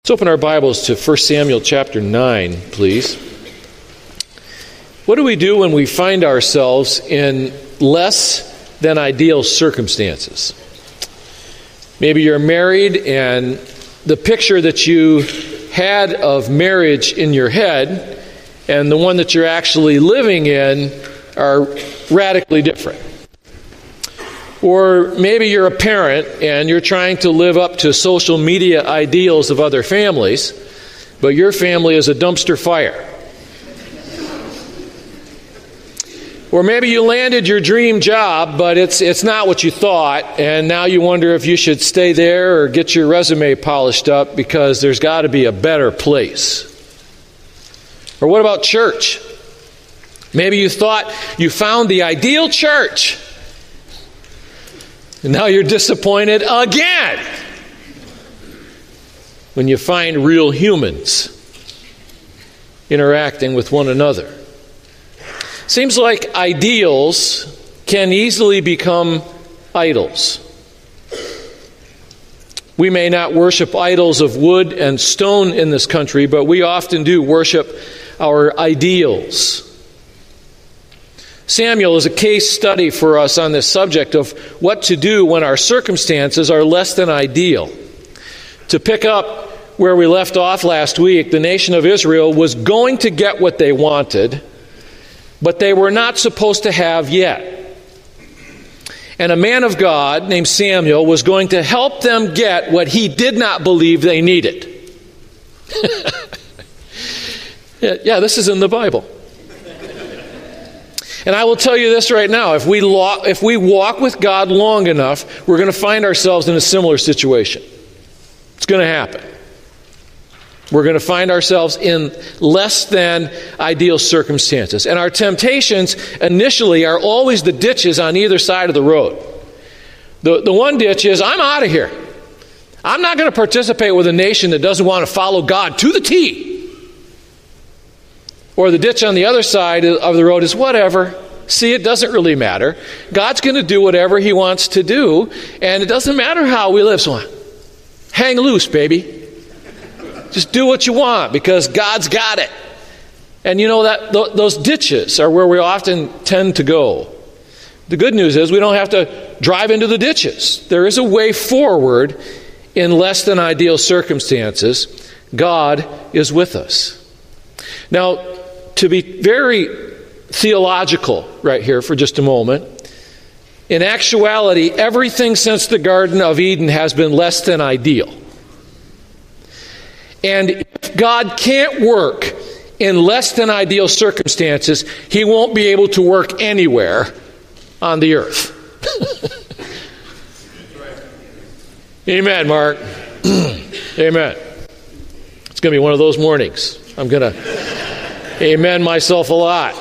Let's open our Bibles to 1 Samuel chapter 9, please. What do we do when we find ourselves in less than ideal circumstances? Maybe you're married and the picture that you had of marriage in your head and the one that you're actually living in are radically different. Or maybe you're a parent and you're trying to live up to social media ideals of other families, but your family is a dumpster fire. Or maybe you landed your dream job, but it's not what you thought, and now you wonder if you should stay there or get your resume polished up because there's got to be a better place. Or what about church? Maybe you thought you found the ideal church, and now you're disappointed again when you find real humans interacting with one another. Seems like ideals can easily become idols. We may not worship idols of wood and stone in this country, but we often do worship our ideals. Samuel is a case study for us on this subject of what to do when our circumstances are less than ideal. To pick up where we left off last week, the nation of Israel was going to get what they wanted, but they were not supposed to have yet. And a man of God named Samuel was going to help them get what he did not believe they needed. Yeah, this is in the Bible. And I will tell you this right now, if we walk with God long enough, we're going to find ourselves in a similar situation. It's going to happen. We're going to find ourselves in less than ideal circumstances. And our temptations initially are always the ditches on either side of the road. The one ditch is, I'm out of here. I'm not going to participate with a nation that doesn't want to follow God to the T. Or the ditch on the other side of the road is whatever. See, it doesn't really matter. God's going to do whatever He wants to do, and it doesn't matter how we live. So hang loose, baby. Just do what you want because God's got it. And you know that those ditches are where we often tend to go. The good news is we don't have to drive into the ditches. There is a way forward in less than ideal circumstances. God is with us. Now, to be very theological right here for just a moment, in actuality, everything since the Garden of Eden has been less than ideal. And if God can't work in less than ideal circumstances, He won't be able to work anywhere on the earth. Amen, Mark. Amen. It's going to be one of those mornings. I'm going to amen myself a lot.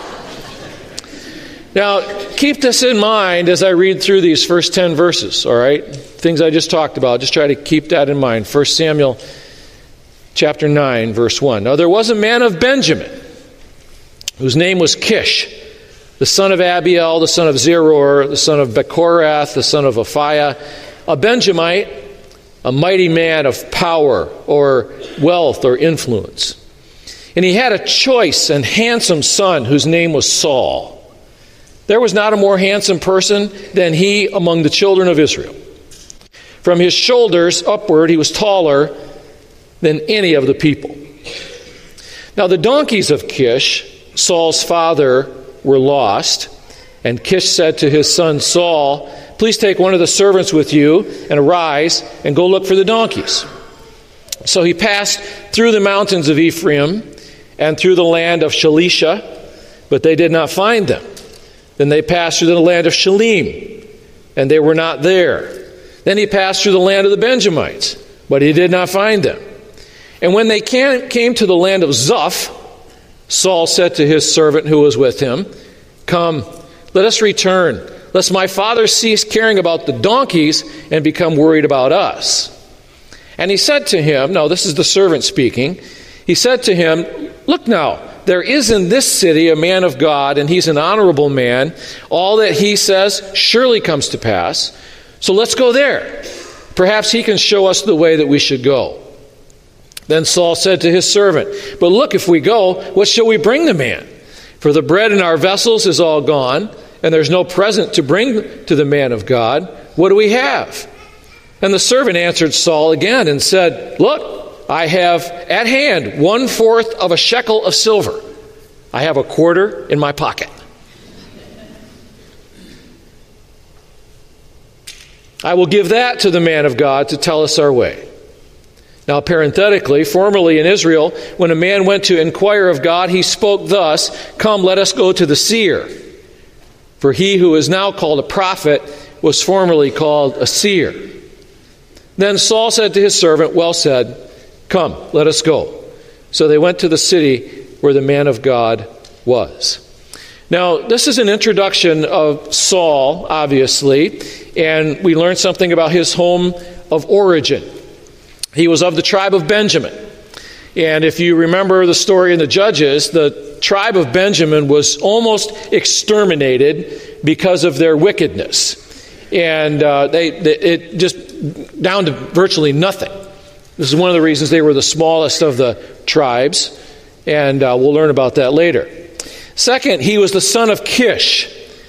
Now, keep this in mind as I read through these first 10 verses, all right? Things I just talked about. Just try to keep that in mind. 1 Samuel chapter 9, verse 1. Now, there was a man of Benjamin whose name was Kish, the son of Abiel, the son of Zeror, the son of Bechorath, the son of Aphiah, a Benjamite, a mighty man of power or wealth or influence. And he had a choice and handsome son whose name was Saul. There was not a more handsome person than he among the children of Israel. From his shoulders upward, he was taller than any of the people. Now the donkeys of Kish, Saul's father, were lost. And Kish said to his son Saul, "Please take one of the servants with you and arise and go look for the donkeys." So he passed through the mountains of Ephraim and through the land of Shalisha, but they did not find them. Then they passed through the land of Shalim, and they were not there. Then he passed through the land of the Benjamites, but he did not find them. And when they came to the land of Zuph, Saul said to his servant who was with him, "Come, let us return, lest my father cease caring about the donkeys and become worried about us." And he said to him, now this is the servant speaking, he said to him, "Look now, there is in this city a man of God, and he's an honorable man. All that he says surely comes to pass. So let's go there. Perhaps he can show us the way that we should go." Then Saul said to his servant, "But look, if we go, what shall we bring the man? For the bread in our vessels is all gone, and there's no present to bring to the man of God. What do we have?" And the servant answered Saul again and said, "Look, I have at hand 1/4 of a shekel of silver. I have a quarter in my pocket." "I will give that to the man of God to tell us our way." Now, parenthetically, formerly in Israel, when a man went to inquire of God, he spoke thus, "Come, let us go to the seer." For he who is now called a prophet was formerly called a seer. Then Saul said to his servant, "Well said, come, let us go." So they went to the city where the man of God was. Now, this is an introduction of Saul, obviously, and we learn something about his home of origin. He was of the tribe of Benjamin. And if you remember the story in the Judges, the tribe of Benjamin was almost exterminated because of their wickedness. And it just down to virtually nothing. This is one of the reasons they were the smallest of the tribes, and we'll learn about that later. Second, he was the son of Kish,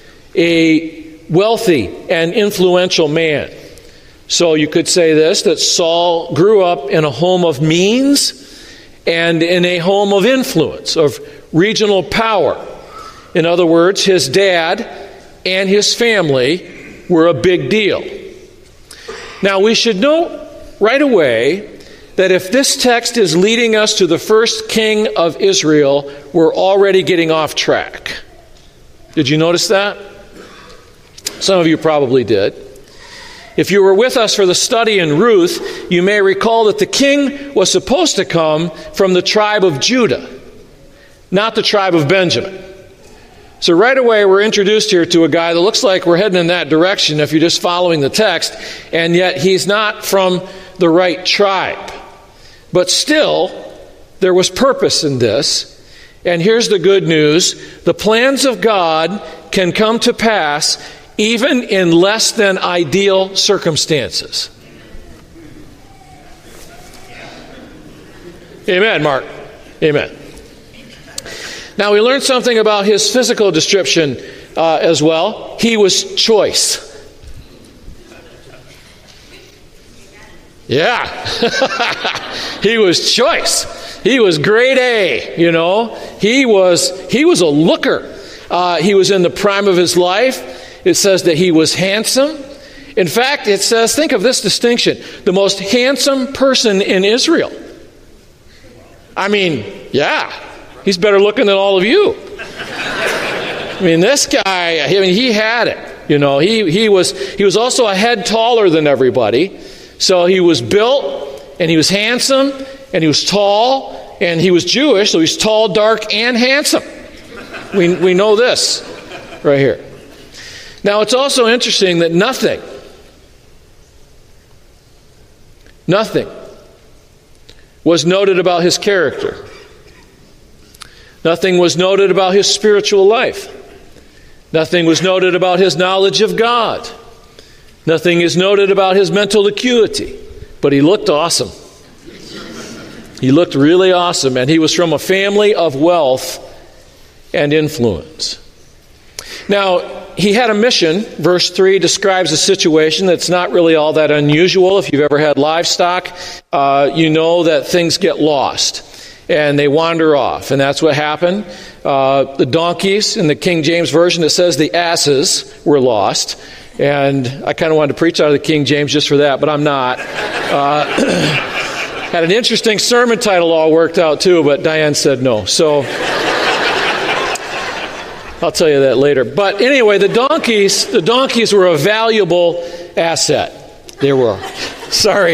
a wealthy and influential man. So you could say this, that Saul grew up in a home of means and in a home of influence, of regional power. In other words, his dad and his family were a big deal. Now, we should note right away that if this text is leading us to the first king of Israel, we're already getting off track. Did you notice that? Some of you probably did. If you were with us for the study in Ruth, you may recall that the king was supposed to come from the tribe of Judah, not the tribe of Benjamin. So right away we're introduced here to a guy that looks like we're heading in that direction if you're just following the text, and yet he's not from the right tribe. But still, there was purpose in this. And here's the good news. The plans of God can come to pass even in less than ideal circumstances. Amen, Mark. Amen. Now, we learned something about his physical description as well. He was choice. Yeah. He was choice. He was grade A, you know. He was a looker. He was in the prime of his life. It says that he was handsome. In fact, it says, think of this distinction, the most handsome person in Israel. I mean, yeah, he's better looking than all of you. I mean, this guy, he had it. You know, he was also a head taller than everybody. So he was built, and he was handsome, and he was tall, and he was Jewish, so he's tall, dark, and handsome. We know this right here. Now, it's also interesting that nothing was noted about his character. Nothing was noted about his spiritual life. Nothing was noted about his knowledge of God. Nothing is noted about his mental acuity. But he looked awesome. He looked really awesome, and he was from a family of wealth and influence. Now, he had a mission. Verse 3 describes a situation that's not really all that unusual. If you've ever had livestock, you know that things get lost and they wander off. And that's what happened. The donkeys, in the King James Version, it says the asses were lost. And I kind of wanted to preach out of the King James just for that, but I'm not. Had an interesting sermon title all worked out too, but Diane said no. So I'll tell you that later. But anyway, the donkeys were a valuable asset. They were. Sorry.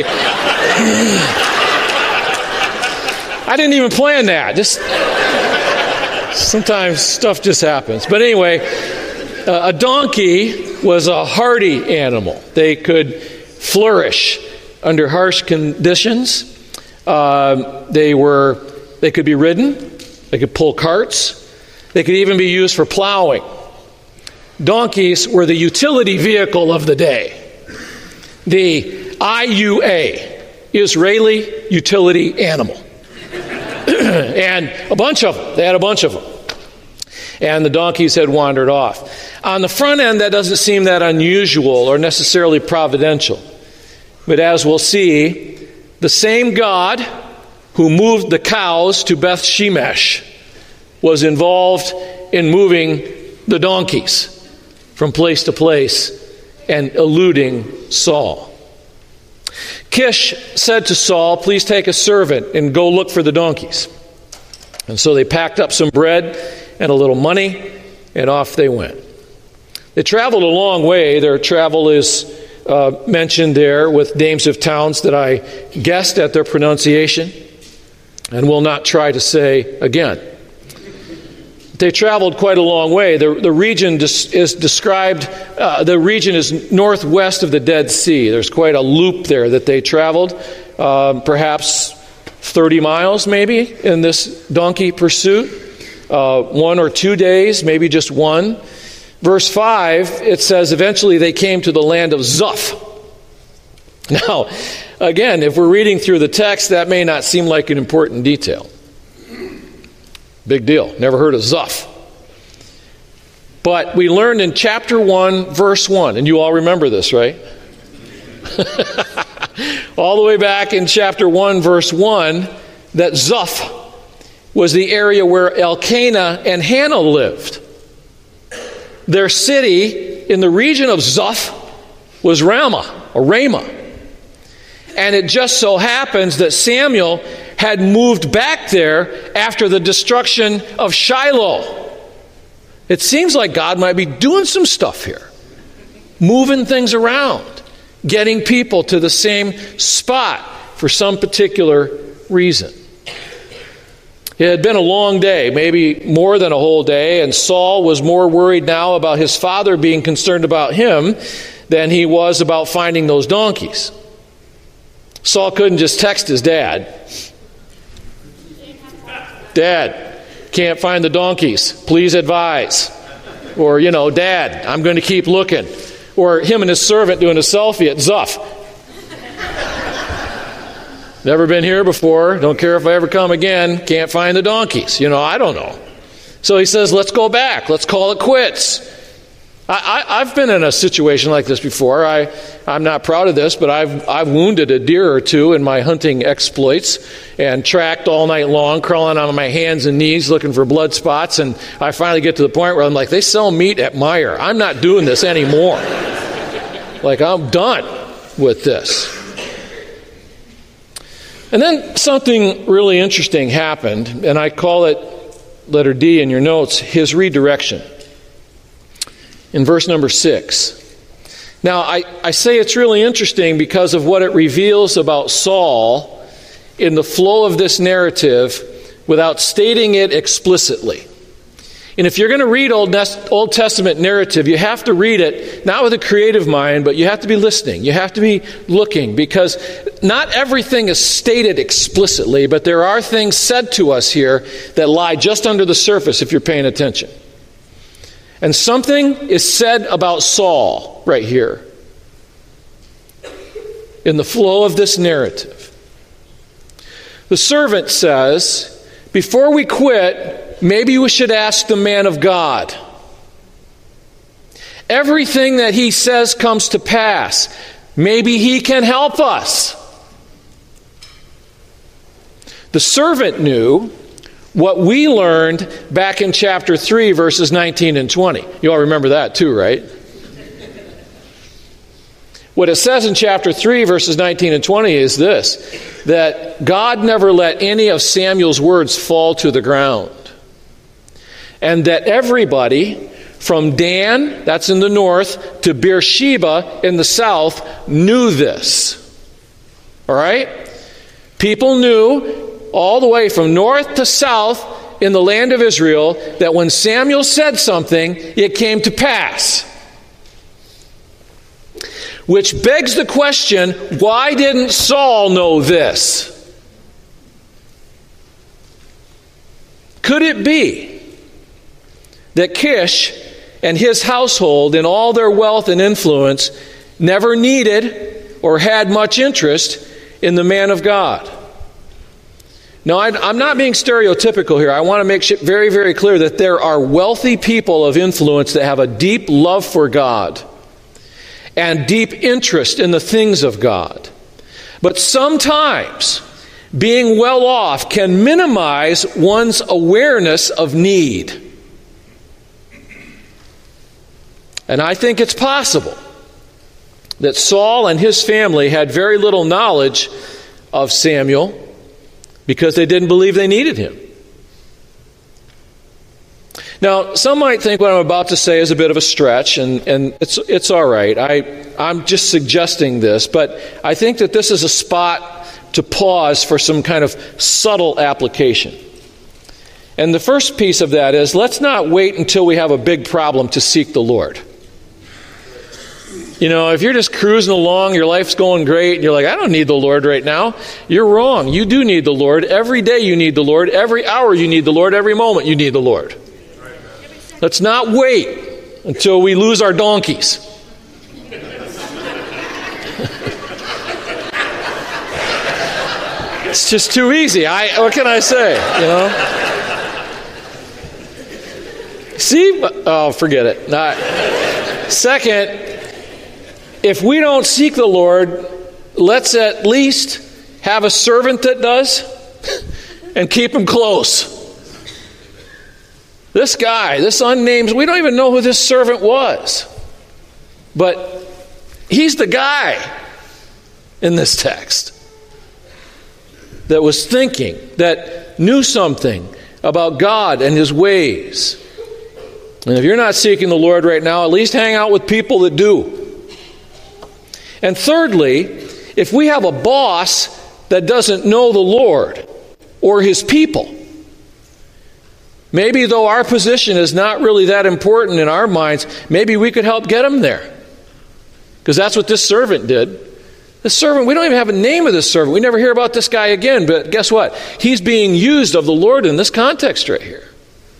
I didn't even plan that. Just sometimes stuff just happens. But anyway, a donkey was a hardy animal. They could flourish under harsh conditions. They could be ridden. They could pull carts. They could even be used for plowing. Donkeys were the utility vehicle of the day. The IUA Israeli utility animal. And a bunch of them. They had a bunch of them. And the donkeys had wandered off. On the front end, that doesn't seem that unusual or necessarily providential. But as we'll see, the same God who moved the cows to Beth Shemesh was involved in moving the donkeys from place to place and eluding Saul. Kish said to Saul, "Please take a servant and go look for the donkeys." And so they packed up some bread and a little money, and off they went. They traveled a long way. Their travel is mentioned there with names of towns that I guessed at their pronunciation and will not try to say again. They traveled quite a long way. The region is described, the region is northwest of the Dead Sea. There's quite a loop there that they traveled, perhaps 30 miles maybe in this donkey pursuit. 1 or 2 days, maybe just one. Verse 5, it says, eventually they came to the land of Zuph. Now, again, if we're reading through the text, that may not seem like an important detail. Big deal. Never heard of Zuph. But we learned in chapter 1, verse 1, and you all remember this, right? All the way back in chapter 1, verse 1, that Zuph was the area where Elkanah and Hannah lived. Their city in the region of Zuph was Ramah, or Ramah. And it just so happens that Samuel had moved back there after the destruction of Shiloh. It seems like God might be doing some stuff here, moving things around, getting people to the same spot for some particular reason. It had been a long day, maybe more than a whole day, and Saul was more worried now about his father being concerned about him than he was about finding those donkeys. Saul couldn't just text his dad. "Dad, can't find the donkeys. Please advise." Or, "Dad, I'm going to keep looking." Or him and his servant doing a selfie at Zuph. "Never been here before. Don't care if I ever come again. Can't find the donkeys." I don't know. So he says, "Let's go back. Let's call it quits." I've been in a situation like this before. I'm not proud of this, but I've wounded a deer or two in my hunting exploits and tracked all night long, crawling on my hands and knees looking for blood spots. And I finally get to the point where I'm like, they sell meat at Meijer. I'm not doing this anymore. Like, I'm done with this. And then something really interesting happened, and I call it, letter D in your notes, his redirection. In verse number 6. Now, I say it's really interesting because of what it reveals about Saul in the flow of this narrative without stating it explicitly. And if you're going to read Old Testament narrative, you have to read it not with a creative mind, but you have to be listening. You have to be looking, because not everything is stated explicitly, but there are things said to us here that lie just under the surface if you're paying attention. And something is said about Saul right here in the flow of this narrative. The servant says, "Before we quit, maybe we should ask the man of God. Everything that he says comes to pass. Maybe he can help us." The servant knew what we learned back in chapter 3, verses 19 and 20. You all remember that too, right? What it says in chapter 3, verses 19 and 20 is this, that God never let any of Samuel's words fall to the ground. And that everybody from Dan, that's in the north, to Beersheba in the south, knew this. All right? People knew all the way from north to south in the land of Israel that when Samuel said something, it came to pass. Which begs the question, why didn't Saul know this? Could it be that Kish and his household, in all their wealth and influence, never needed or had much interest in the man of God. Now, I'm not being stereotypical here. I want to make it very, very clear that there are wealthy people of influence that have a deep love for God and deep interest in the things of God. But sometimes being well off can minimize one's awareness of need. And I think it's possible that Saul and his family had very little knowledge of Samuel because they didn't believe they needed him. Now, some might think what I'm about to say is a bit of a stretch, and it's all right. I'm just suggesting this, but I think that this is a spot to pause for some kind of subtle application. And the first piece of that is, let's not wait until we have a big problem to seek the Lord. You know, if you're just cruising along, your life's going great, and you're like, I don't need the Lord right now, you're wrong. You do need the Lord. Every day you need the Lord. Every hour you need the Lord. Every moment you need the Lord. Let's not wait until we lose our donkeys. It's just too easy. What can I say, you know? See? Oh, forget it. Second, if we don't seek the Lord, let's at least have a servant that does and keep him close. This guy, this unnamed, we don't even know who this servant was. But he's the guy in this text that was thinking, that knew something about God and his ways. And if you're not seeking the Lord right now, at least hang out with people that do. And thirdly, if we have a boss that doesn't know the Lord or his people, maybe though our position is not really that important in our minds, maybe we could help get him there. Because that's what this servant did. This servant, we don't even have a name of this servant. We never hear about this guy again. But guess what? He's being used of the Lord in this context right here.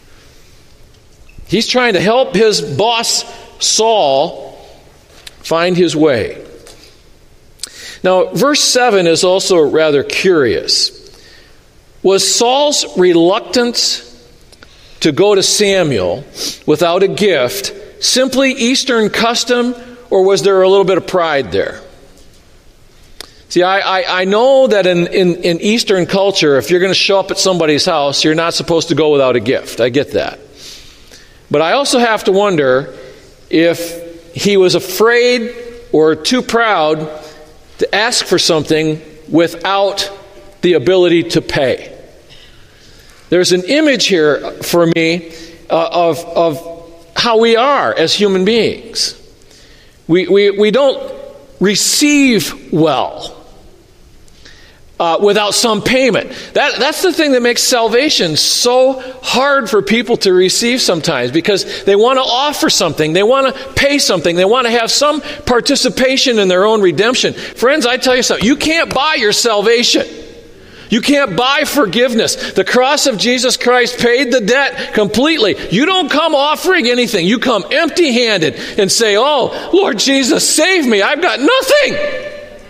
He's trying to help his boss, Saul, find his way. Now, verse 7 is also rather curious. Was Saul's reluctance to go to Samuel without a gift simply Eastern custom, or was there a little bit of pride there? See, I know that in Eastern culture, if you're going to show up at somebody's house, you're not supposed to go without a gift. I get that. But I also have to wonder if he was afraid or too proud to ask for something without the ability to pay. There's an image here for me of how we are as human beings. We don't receive well without some payment. That's the thing that makes salvation so hard for people to receive sometimes, because they want to offer something, they want to pay something, they want to have some participation in their own redemption. Friends, I tell you something, you can't buy your salvation. You can't buy forgiveness. The cross of Jesus Christ paid the debt completely. You don't come offering anything. You come empty-handed and say, oh, Lord Jesus, save me. I've got nothing.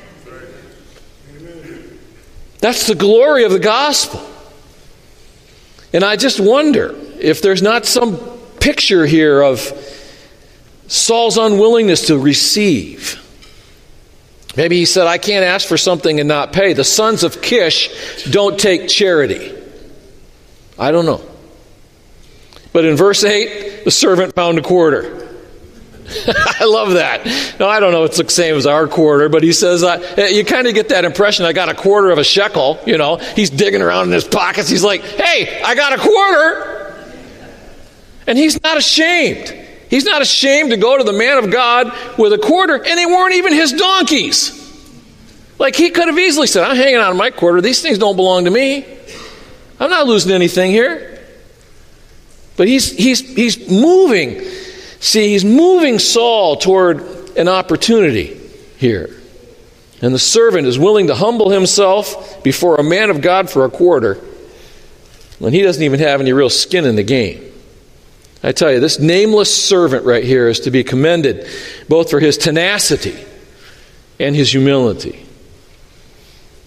That's the glory of the gospel. And I just wonder if there's not some picture here of Saul's unwillingness to receive. Maybe he said, I can't ask for something and not pay. The sons of Kish don't take charity. I don't know. But in verse 8, the servant found a quarter. I love that. Now, I don't know if it's the same as our quarter, but he says, you kind of get that impression, I got a quarter of a shekel, you know. He's digging around in his pockets. He's like, hey, I got a quarter. And he's not ashamed. He's not ashamed to go to the man of God with a quarter, and they weren't even his donkeys. Like, he could have easily said, I'm hanging on my quarter. These things don't belong to me. I'm not losing anything here. But he's moving. See, he's moving Saul toward an opportunity here. And the servant is willing to humble himself before a man of God for a quarter when he doesn't even have any real skin in the game. I tell you, this nameless servant right here is to be commended both for his tenacity and his humility.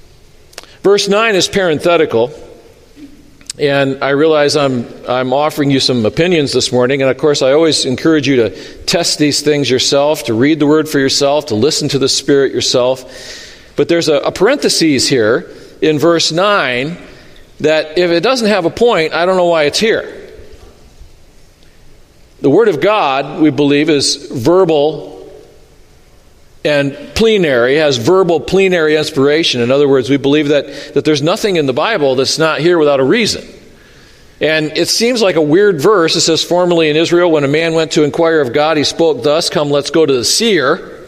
Verse 9 is parenthetical, and I realize I'm offering you some opinions this morning, and of course I always encourage you to test these things yourself, to read the Word for yourself, to listen to the Spirit yourself. But there's a parenthesis here in verse 9 that if it doesn't have a point, I don't know why it's here. The Word of God, we believe, is verbal and plenary, has verbal plenary inspiration. In other words, we believe that there's nothing in the Bible that's not here without a reason. And it seems like a weird verse. It says, formerly in Israel, when a man went to inquire of God, he spoke thus, come, let's go to the seer.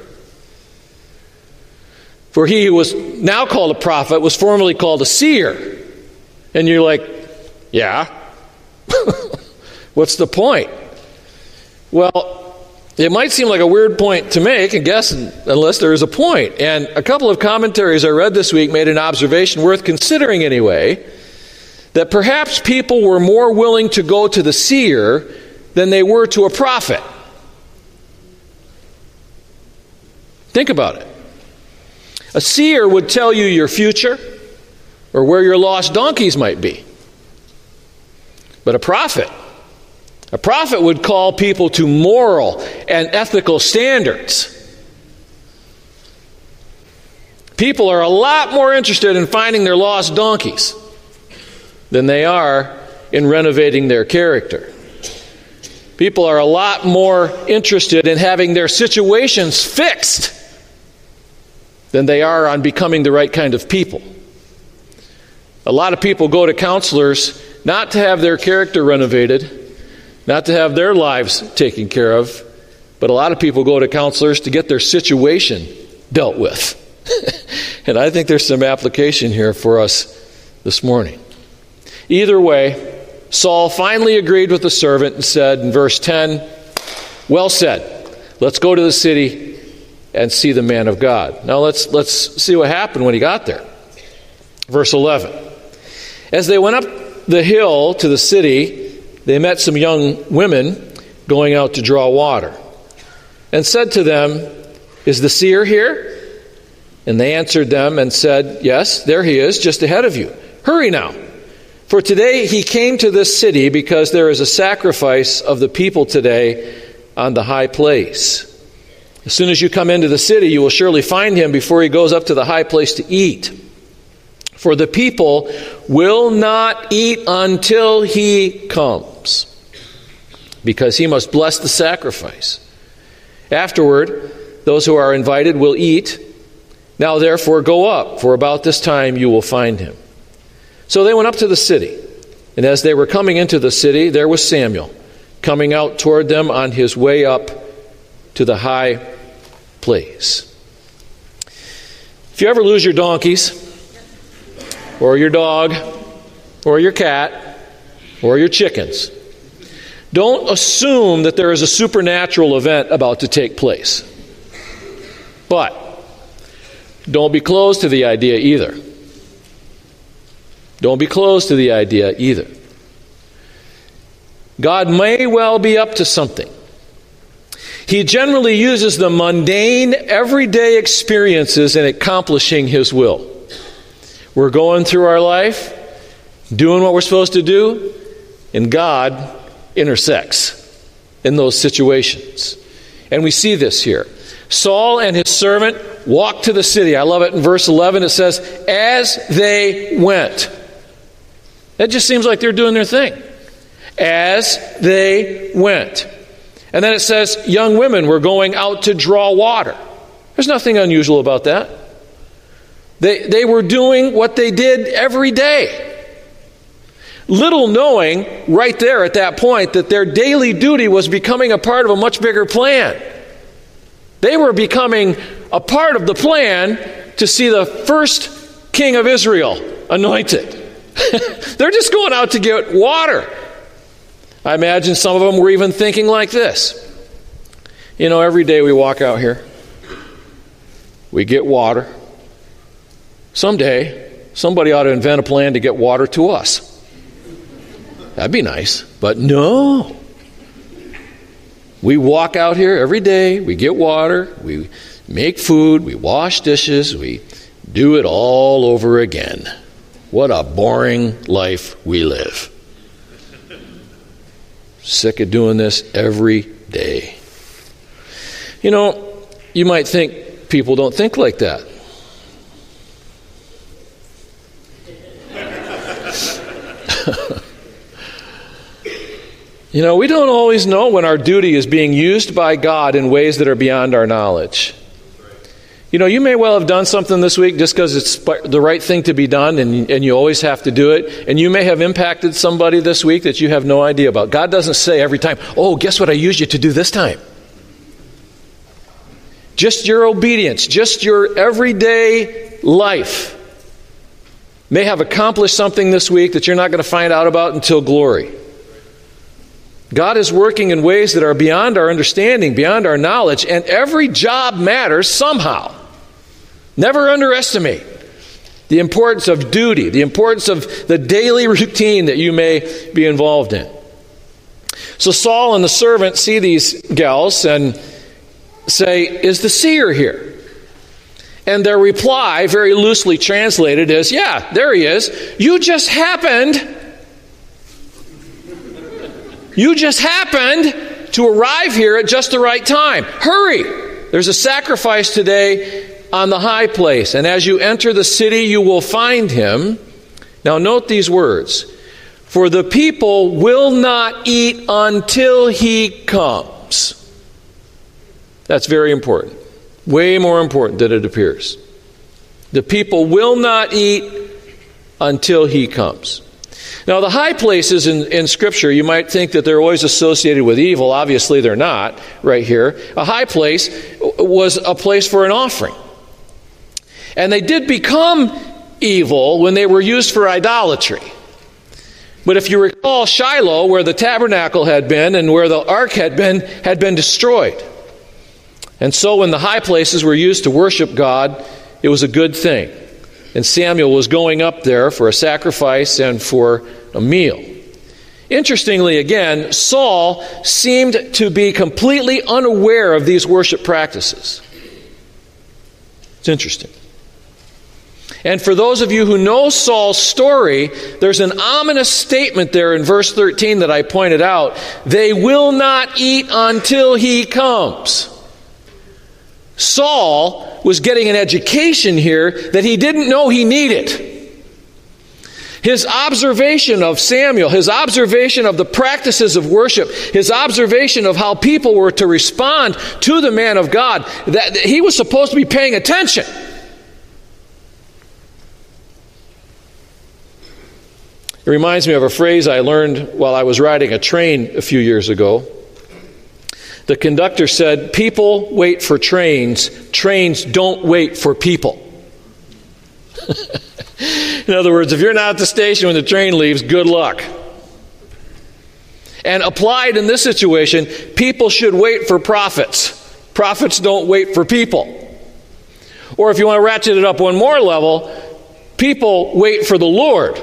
For he who was now called a prophet was formerly called a seer. And you're like, yeah? What's the point? Well, it might seem like a weird point to make, I guess, unless there is a point. And a couple of commentaries I read this week made an observation worth considering anyway, that perhaps people were more willing to go to the seer than they were to a prophet. Think about it. A seer would tell you your future or where your lost donkeys might be. But a prophet would call people to moral and ethical standards. People are a lot more interested in finding their lost donkeys than they are in renovating their character. People are a lot more interested in having their situations fixed than they are on becoming the right kind of people. A lot of people go to counselors not to have their character renovated, not to have their lives taken care of, but a lot of people go to counselors to get their situation dealt with. And I think there's some application here for us this morning. Either way, Saul finally agreed with the servant and said in verse 10, well said, let's go to the city and see the man of God. Now let's see what happened when he got there. Verse 11. As they went up the hill to the city, they met some young women going out to draw water, and said to them, is the seer here? And they answered them and said, yes, there he is, just ahead of you. Hurry now, for today he came to this city because there is a sacrifice of the people today on the high place. As soon as you come into the city, you will surely find him before he goes up to the high place to eat. For the people will not eat until he comes, because he must bless the sacrifice. Afterward, those who are invited will eat. Now therefore go up, for about this time you will find him. So they went up to the city, and as they were coming into the city, there was Samuel, coming out toward them on his way up to the high place. If you ever lose your donkeys, or your dog, or your cat, or your chickens, don't assume that there is a supernatural event about to take place. But don't be closed to the idea either. Don't be closed to the idea either. God may well be up to something. He generally uses the mundane, everyday experiences in accomplishing His will. We're going through our life, doing what we're supposed to do, and God intersects in those situations. And we see this here. Saul and his servant walked to the city. I love it in verse 11. It says, as they went. That just seems like they're doing their thing. As they went. And then it says, young women were going out to draw water. There's nothing unusual about that. They were doing what they did every day. Little knowing right there at that point that their daily duty was becoming a part of a much bigger plan. They were becoming a part of the plan to see the first king of Israel anointed. They're just going out to get water. I imagine some of them were even thinking like this. You know, every day we walk out here, we get water. Someday, somebody ought to invent a plan to get water to us. That'd be nice. But no. We walk out here every day, we get water, we make food, we wash dishes, we do it all over again. What a boring life we live. Sick of doing this every day. You know, you might think people don't think like that. You know, we don't always know when our duty is being used by God in ways that are beyond our knowledge. You know, you may well have done something this week just because it's the right thing to be done and you always have to do it. And you may have impacted somebody this week that you have no idea about. God doesn't say every time, oh, guess what I used you to do this time? Just your obedience, just your everyday life may have accomplished something this week that you're not going to find out about until glory. God is working in ways that are beyond our understanding, beyond our knowledge, and every job matters somehow. Never underestimate the importance of duty, the importance of the daily routine that you may be involved in. So Saul and the servant see these gals and say, is the seer here? And their reply, very loosely translated, is, yeah, there he is. You just happened to arrive here at just the right time. Hurry! There's a sacrifice today on the high place, and as you enter the city, you will find him. Now note these words. For the people will not eat until he comes. That's very important. Way more important than it appears. The people will not eat until he comes. Now, the high places in Scripture, you might think that they're always associated with evil. Obviously, they're not right here. A high place was a place for an offering. And they did become evil when they were used for idolatry. But if you recall, Shiloh, where the tabernacle had been and where the ark had been destroyed. And so when the high places were used to worship God, it was a good thing. And Samuel was going up there for a sacrifice and for a meal. Interestingly, again, Saul seemed to be completely unaware of these worship practices. It's interesting. And for those of you who know Saul's story, there's an ominous statement there in verse 13 that I pointed out. They will not eat until he comes. Saul was getting an education here that he didn't know he needed. His observation of Samuel, his observation of the practices of worship, his observation of how people were to respond to the man of God, that he was supposed to be paying attention. It reminds me of a phrase I learned while I was riding a train a few years ago. The conductor said, people wait for trains, trains don't wait for people. In other words, if you're not at the station when the train leaves, good luck. And applied in this situation, people should wait for prophets. Prophets don't wait for people. Or if you want to ratchet it up one more level, people wait for the Lord.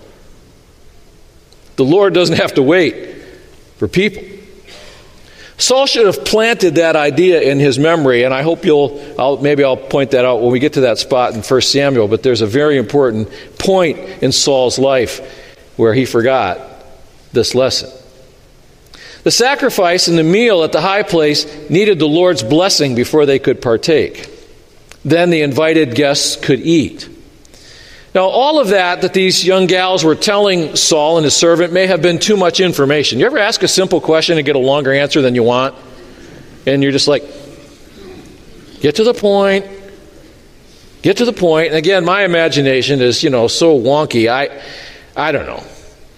The Lord doesn't have to wait for people. Saul should have planted that idea in his memory, and I hope maybe I'll point that out when we get to that spot in 1 Samuel, but there's a very important point in Saul's life where he forgot this lesson. The sacrifice and the meal at the high place needed the Lord's blessing before they could partake. Then the invited guests could eat. Now, all of that these young gals were telling Saul and his servant may have been too much information. You ever ask a simple question and get a longer answer than you want? And you're just like, get to the point. Get to the point. And again, my imagination is, so wonky. I don't know.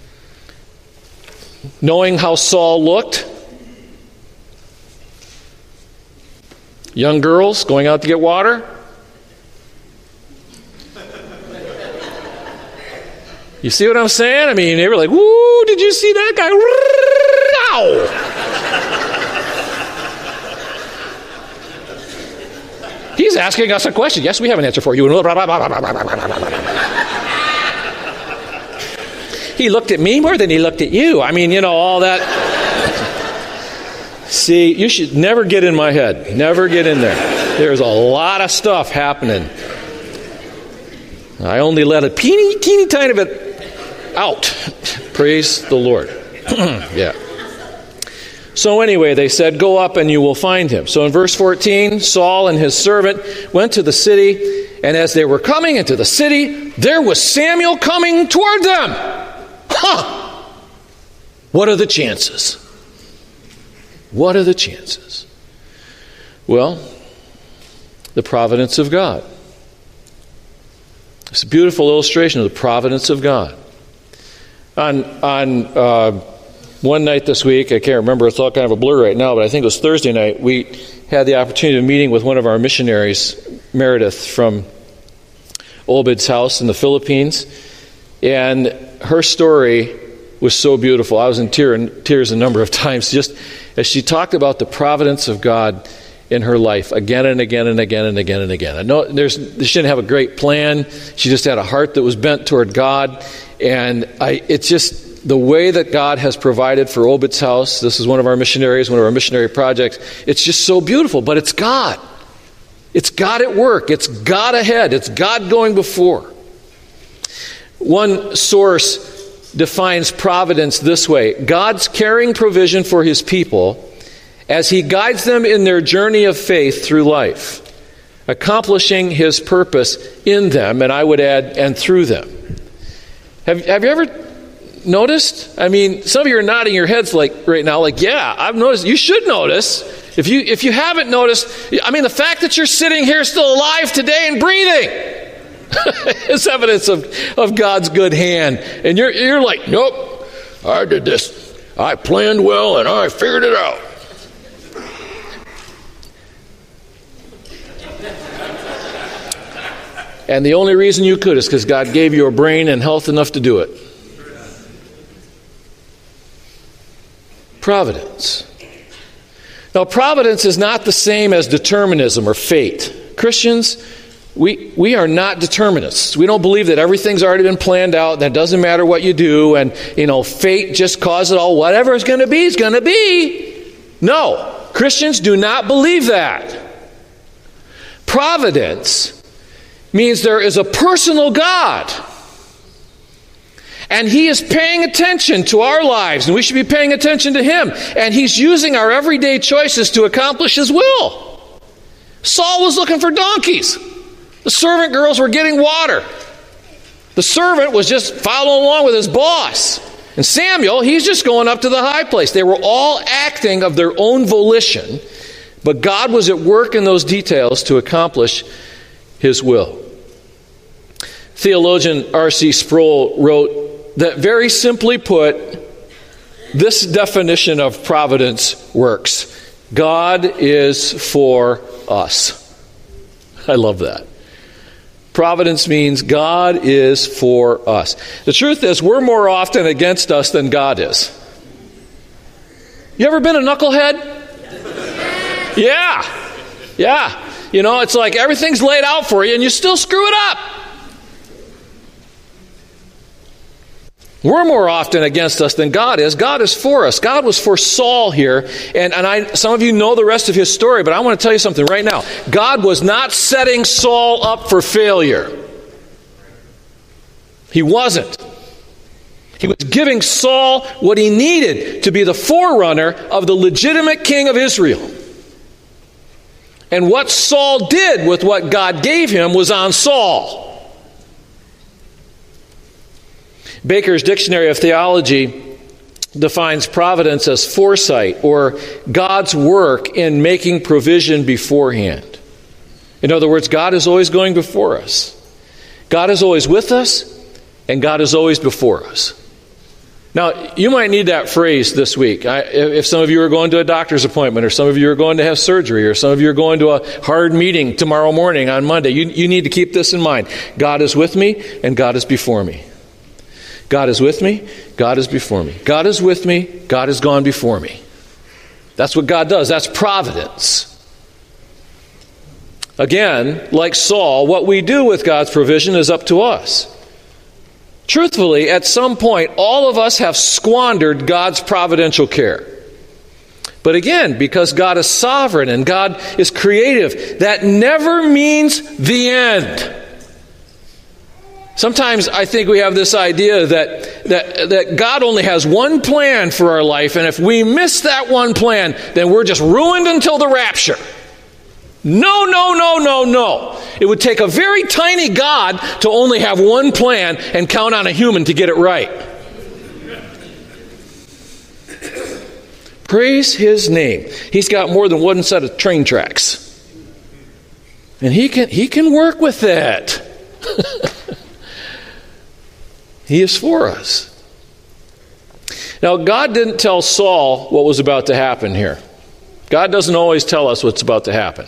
Knowing how Saul looked, young girls going out to get water. You see what I'm saying? I mean, they were like, woo, did you see that guy? Ow! He's asking us a question. Yes, we have an answer for you. He looked at me more than he looked at you. I mean, all that. See, you should never get in my head. Never get in there. There's a lot of stuff happening I only let a teeny tiny bit out. Praise the Lord. Yeah. So anyway, they said, go up and you will find him. So in verse 14, Saul and his servant went to the city, and as they were coming into the city, there was Samuel coming toward them. Huh! What are the chances? What are the chances? Well, the providence of God. It's a beautiful illustration of the providence of God. On one night this week, I can't remember, it's all kind of a blur right now, but I think it was Thursday night, we had the opportunity of meeting with one of our missionaries, Meredith, from Obed's house in the Philippines. And her story was so beautiful. I was in tears a number of times just as she talked about the providence of God in her life again and again and again and again and again. I know she didn't have a great plan. She just had a heart that was bent toward God. And it's just the way that God has provided for Obed's house. This is one of our missionaries, one of our missionary projects. It's just so beautiful, but it's God. It's God at work. It's God ahead. It's God going before. One source defines providence this way: God's caring provision for his people as he guides them in their journey of faith through life, accomplishing his purpose in them, and I would add, and through them. Have you ever noticed? I mean, some of you are nodding your heads like right now, like, yeah, I've noticed. You should notice. If you haven't noticed, I mean, the fact that you're sitting here still alive today and breathing is evidence of God's good hand. And you're like, nope, I did this. I planned well and I figured it out. And the only reason you could is because God gave you a brain and health enough to do it. Providence. Now, providence is not the same as determinism or fate. Christians, we are not determinists. We don't believe that everything's already been planned out, that it doesn't matter what you do, and, fate just causes it all. Whatever is going to be is going to be. No, Christians do not believe that. Providence means there is a personal God, and he is paying attention to our lives, and we should be paying attention to him. And he's using our everyday choices to accomplish his will. Saul was looking for donkeys. The servant girls were getting water. The servant was just following along with his boss. And Samuel, he's just going up to the high place. They were all acting of their own volition, but God was at work in those details to accomplish his will. Theologian R.C. Sproul wrote that, very simply put, this definition of providence works. God is for us. I love that. Providence means God is for us. The truth is, we're more often against us than God is. You ever been a knucklehead? Yeah. It's like everything's laid out for you and you still screw it up. We're more often against us than God is. God is for us. God was for Saul here. And some of you know the rest of his story, but I want to tell you something right now. God was not setting Saul up for failure. He wasn't. He was giving Saul what he needed to be the forerunner of the legitimate king of Israel. And what Saul did with what God gave him was on Saul. Baker's Dictionary of Theology defines providence as foresight or God's work in making provision beforehand. In other words, God is always going before us. God is always with us, and God is always before us. Now, you might need that phrase this week. If some of you are going to a doctor's appointment, or some of you are going to have surgery, or some of you are going to a hard meeting tomorrow morning on Monday, you need to keep this in mind. God is with me, and God is before me. God is with me, God is before me. God is with me, God has gone before me. That's what God does. That's providence. Again, like Saul, what we do with God's provision is up to us. Truthfully, at some point, all of us have squandered God's providential care. But again, because God is sovereign and God is creative, that never means the end. Sometimes I think we have this idea that God only has one plan for our life, and if we miss that one plan, then we're just ruined until the rapture. No, no, no, no, no. It would take a very tiny God to only have one plan and count on a human to get it right. Praise His name. He's got more than one set of train tracks. And He can work with that. He is for us. Now, God didn't tell Saul what was about to happen here. God doesn't always tell us what's about to happen.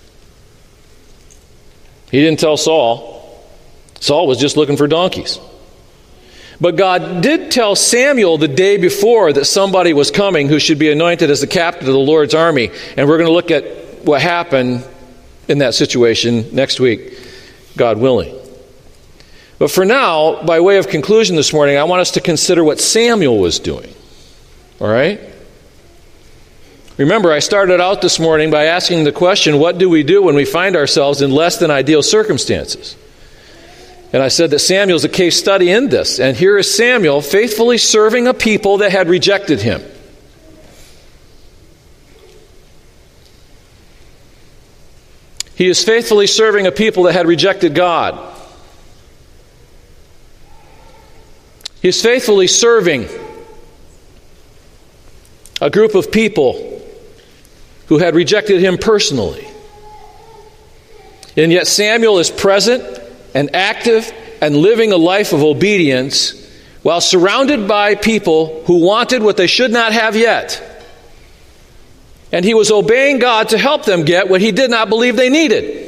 He didn't tell Saul. Saul was just looking for donkeys. But God did tell Samuel the day before that somebody was coming who should be anointed as the captain of the Lord's army. And we're going to look at what happened in that situation next week, God willing. But for now, by way of conclusion this morning, I want us to consider what Samuel was doing. All right? Remember, I started out this morning by asking the question, what do we do when we find ourselves in less than ideal circumstances? And I said that Samuel's a case study in this. And here is Samuel faithfully serving a people that had rejected him. He is faithfully serving a people that had rejected God. He is faithfully serving a group of people who had rejected him personally. And yet Samuel is present and active and living a life of obedience while surrounded by people who wanted what they should not have yet. And he was obeying God to help them get what he did not believe they needed.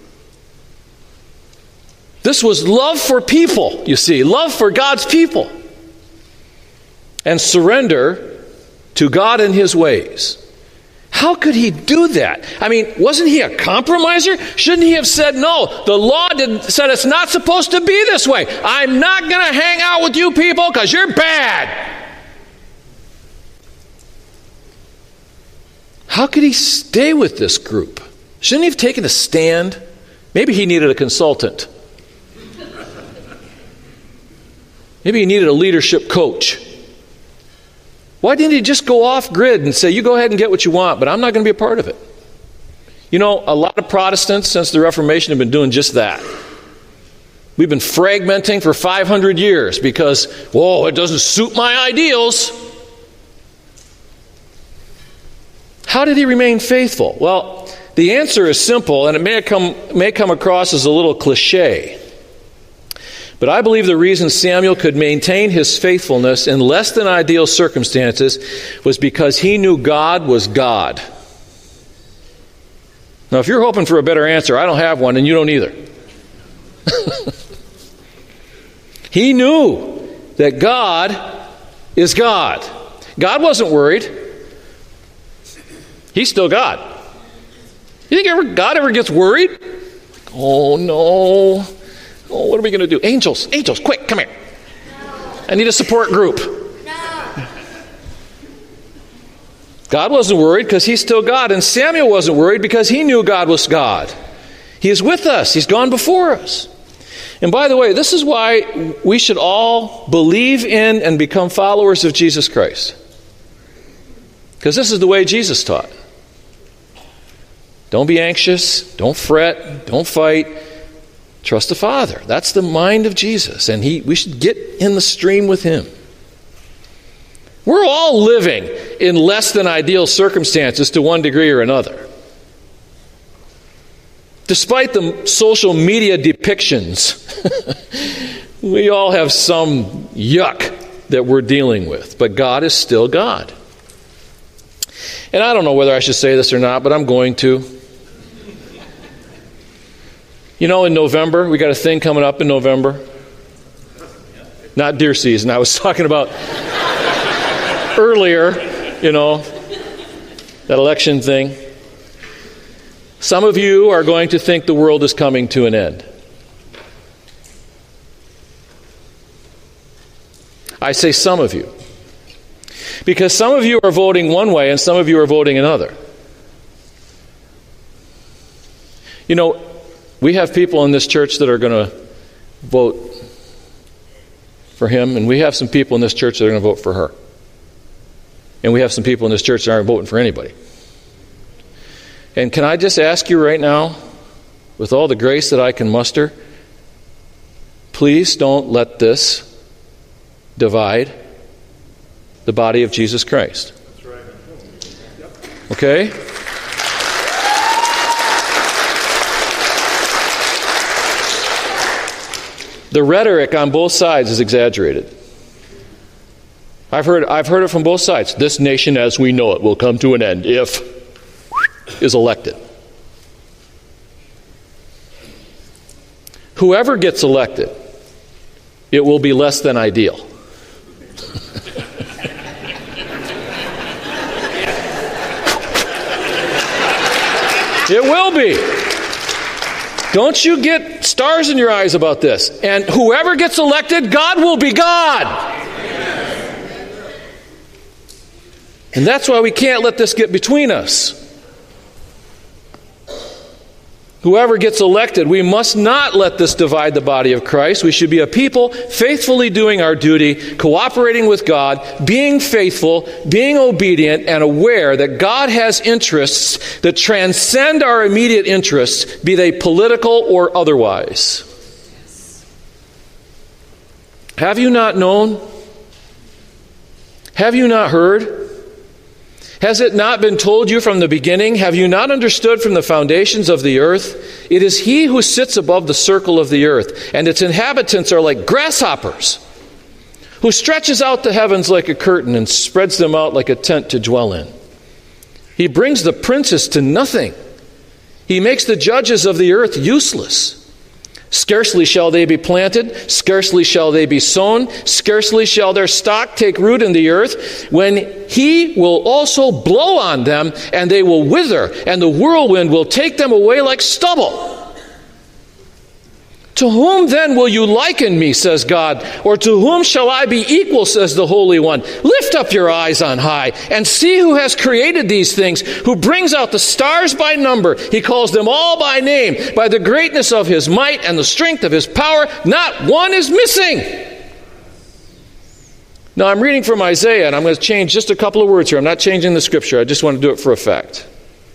This was love for people, you see, love for God's people. And surrender to God and His ways. How could he do that? I mean, wasn't he a compromiser? Shouldn't he have said, no, the law said it's not supposed to be this way. I'm not going to hang out with you people because you're bad. How could he stay with this group? Shouldn't he have taken a stand? Maybe he needed a consultant. Maybe he needed a leadership coach. Why didn't he just go off grid and say, you go ahead and get what you want, but I'm not going to be a part of it? You know, a lot of Protestants since the Reformation have been doing just that. We've been fragmenting for 500 years because, whoa, it doesn't suit my ideals. How did he remain faithful? Well, the answer is simple, and it may come across as a little cliche. But I believe the reason Samuel could maintain his faithfulness in less than ideal circumstances was because he knew God was God. Now, if you're hoping for a better answer, I don't have one, and you don't either. He knew that God is God. God wasn't worried. He's still God. You think God ever gets worried? Oh, no. Oh, what are we going to do? Angels, quick, come here. No. I need a support group. No. God wasn't worried because He's still God. And Samuel wasn't worried because he knew God was God. He is with us. He's gone before us. And by the way, this is why we should all believe in and become followers of Jesus Christ. Because this is the way Jesus taught. Don't be anxious. Don't fret. Don't fight. Trust the Father. That's the mind of Jesus. And we should get in the stream with Him. We're all living in less than ideal circumstances to one degree or another. Despite the social media depictions, we all have some yuck that we're dealing with. But God is still God. And I don't know whether I should say this or not, but I'm going to. You know, in November, we got a thing coming up in November. Not deer season. I was talking about earlier, that election thing. Some of you are going to think the world is coming to an end. I say some of you. Because some of you are voting one way and some of you are voting another. We have people in this church that are going to vote for him, and we have some people in this church that are going to vote for her. And we have some people in this church that aren't voting for anybody. And can I just ask you right now, with all the grace that I can muster, please don't let this divide the body of Jesus Christ. That's right. Okay? The rhetoric on both sides is exaggerated. I've heard it from both sides. This nation as we know it will come to an end if is elected. Whoever gets elected, it will be less than ideal. It will be. Don't you get stars in your eyes about this. And whoever gets elected, God will be God. And that's why we can't let this get between us. Whoever gets elected, we must not let this divide the body of Christ. We should be a people faithfully doing our duty, cooperating with God, being faithful, being obedient, and aware that God has interests that transcend our immediate interests, be they political or otherwise. Have you not known? Have you not heard? Has it not been told you from the beginning? Have you not understood from the foundations of the earth? It is he who sits above the circle of the earth, and its inhabitants are like grasshoppers, who stretches out the heavens like a curtain and spreads them out like a tent to dwell in. He brings the princes to nothing. He makes the judges of the earth useless. Scarcely shall they be planted, scarcely shall they be sown, scarcely shall their stock take root in the earth, when he will also blow on them, and they will wither, and the whirlwind will take them away like stubble. To whom then will you liken me, says God, or to whom shall I be equal, says the Holy One? Lift up your eyes on high, and see who has created these things, who brings out the stars by number. He calls them all by name. By the greatness of his might and the strength of his power, not one is missing. Now I'm reading from Isaiah, and I'm going to change just a couple of words here. I'm not changing the scripture. I just want to do it for effect.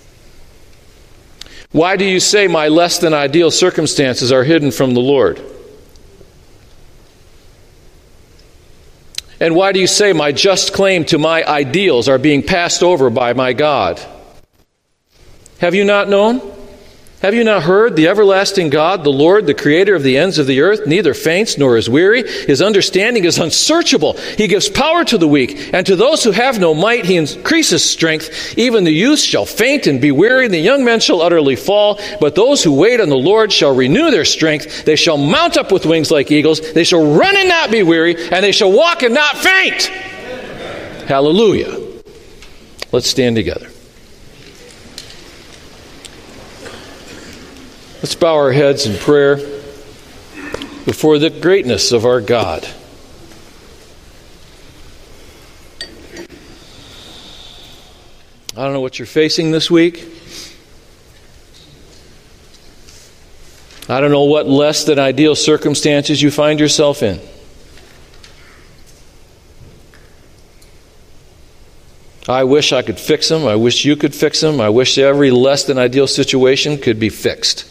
Why do you say my less than ideal circumstances are hidden from the Lord? And why do you say my just claim to my ideals are being passed over by my God? Have you not known? Have you not heard? The everlasting God, the Lord, the creator of the ends of the earth, neither faints nor is weary. His understanding is unsearchable. He gives power to the weak, and to those who have no might he increases strength. Even the youth shall faint and be weary, and the young men shall utterly fall. But those who wait on the Lord shall renew their strength. They shall mount up with wings like eagles. They shall run and not be weary, and they shall walk and not faint. Hallelujah. Let's stand together. Let's bow our heads in prayer before the greatness of our God. I don't know what you're facing this week. I don't know what less than ideal circumstances you find yourself in. I wish I could fix them. I wish you could fix them. I wish every less than ideal situation could be fixed.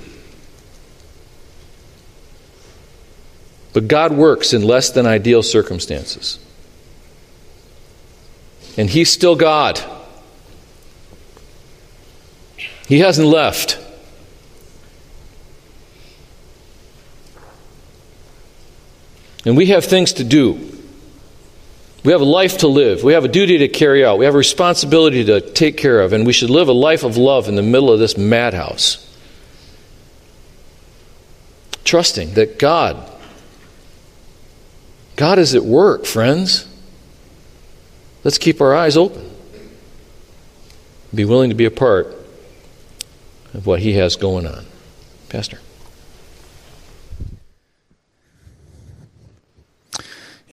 But God works in less than ideal circumstances. And He's still God. He hasn't left. And we have things to do. We have a life to live. We have a duty to carry out. We have a responsibility to take care of. And we should live a life of love in the middle of this madhouse. Trusting that God is at work, friends. Let's keep our eyes open. Be willing to be a part of what He has going on. Pastor.